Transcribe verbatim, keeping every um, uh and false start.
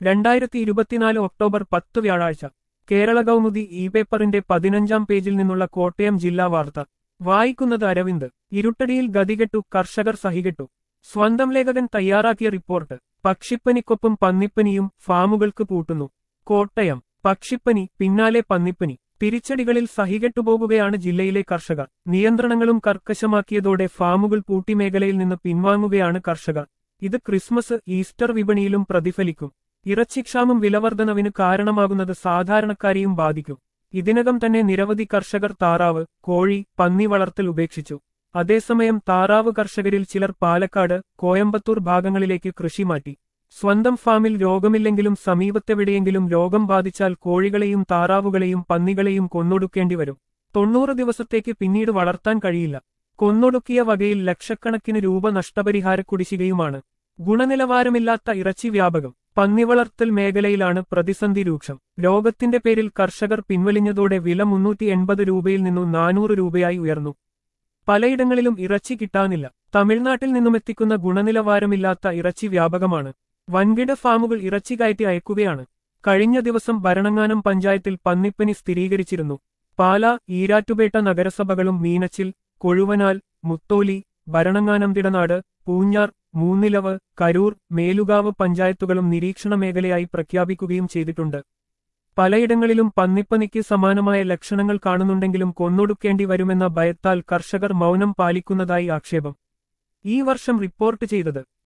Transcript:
രണ്ടായിരത്തി ഇരുപത്തിനാല് ഒക്ടോബർ പത്ത് വ്യാഴാഴ്ച കേരള കൗമുദി ഇ പേപ്പറിന്റെ പതിനഞ്ചാം പേജിൽ നിന്നുള്ള കോട്ടയം ജില്ലാ വാർത്ത വായിക്കുന്നത് അരവിന്ദ്. ഇരുട്ടടിയിൽ ഗതികെട്ടു കർഷകർ സഹികെട്ടു. സ്വന്തം ലേഖകൻ തയ്യാറാക്കിയ റിപ്പോർട്ട്. പക്ഷിപ്പനിക്കൊപ്പം പന്നിപ്പനിയും ഫാമുകൾക്ക് പൂട്ടുന്നു. കോട്ടയം. പക്ഷിപ്പനി പിന്നാലെ പന്നിപ്പനി. തിരിച്ചടികളിൽ സഹികെട്ടുപോകുകയാണ് ജില്ലയിലെ കർഷകർ. നിയന്ത്രണങ്ങളും കർക്കശമാക്കിയതോടെ ഫാമുകൾ പൂട്ടി മേഖലയിൽ നിന്ന് പിൻവാങ്ങുകയാണ് കർഷകർ. ഇത് ക്രിസ്മസ്, ഈസ്റ്റർ വിപണിയിലും പ്രതിഫലിക്കും. ഇറച്ചിക്ഷാമം വിലവർധനവിന് കാരണമാകുന്നത് സാധാരണക്കാരെയും ബാധിക്കും. ഇതിനകം തന്നെ നിരവധി കർഷകർ താറാവ്, കോഴി, പന്നി വളർത്തൽ ഉപേക്ഷിച്ചു. അതേസമയം താറാവ് കർഷകരിൽ ചിലർ പാലക്കാട്, കോയമ്പത്തൂർ ഭാഗങ്ങളിലേക്ക് കൃഷി മാറ്റി. സ്വന്തം ഫാമിൽ രോഗമില്ലെങ്കിലും സമീപത്തെവിടെയെങ്കിലും രോഗം ബാധിച്ചാൽ കോഴികളെയും താറാവുകളെയും പന്നികളെയും കൊന്നൊടുക്കേണ്ടിവരും. തൊണ്ണൂറ് ദിവസത്തേക്ക് പിന്നീട് വളർത്താൻ കഴിയില്ല. കൊന്നൊടുക്കിയ വകയിൽ ലക്ഷക്കണക്കിന് രൂപ നഷ്ടപരിഹാര കുടിശ്ശികയുമാണ്. ഗുണനിലവാരമില്ലാത്ത ഇറച്ചി വ്യാപകം. പന്നിവളർത്തൽ മേഖലയിലാണ് പ്രതിസന്ധി രൂക്ഷം. രോഗത്തിന്റെ പേരിൽ കർഷകർ പിൻവലിഞ്ഞതോടെ വില മുന്നൂറ്റി എൺപത് രൂപയിൽ നിന്നും നാനൂറ് രൂപയായി ഉയർന്നു. പലയിടങ്ങളിലും ഇറച്ചി കിട്ടാനില്ല. തമിഴ്നാട്ടിൽ നിന്നുമെത്തിക്കുന്ന ഗുണനിലവാരമില്ലാത്ത ഇറച്ചി വ്യാപകമാണ്. വൻകിട ഫാമുകൾ ഇറച്ചി കയറ്റി അയക്കുകയാണ്. കഴിഞ്ഞ ദിവസം ഭരണങ്ങാനം പഞ്ചായത്തിൽ പന്നിപ്പനി സ്ഥിരീകരിച്ചിരുന്നു. പാലാ, ഈരാറ്റുപേട്ട നഗരസഭകളും മീനച്ചിൽ, കൊഴുവനാൽ, മുത്തോലി, ഭരണങ്ങാനം തിടനാട്, പൂഞ്ഞാർ, മൂന്നിലവ്, കരൂർ, മേലുകാവ് പഞ്ചായത്തുകളും നിരീക്ഷണ മേഖലയായി പ്രഖ്യാപിക്കുകയും ചെയ്തിട്ടുണ്ട്. പലയിടങ്ങളിലും പന്നിപ്പനിക്ക് സമാനമായ ലക്ഷണങ്ങൾ കാണുന്നുണ്ടെങ്കിലും കൊന്നൊടുക്കേണ്ടി വരുമെന്ന ഭയത്താൽ കർഷകർ മൗനം പാലിക്കുന്നതായി ആക്ഷേപം. ഈ വർഷം റിപ്പോർട്ട് ചെയ്തത്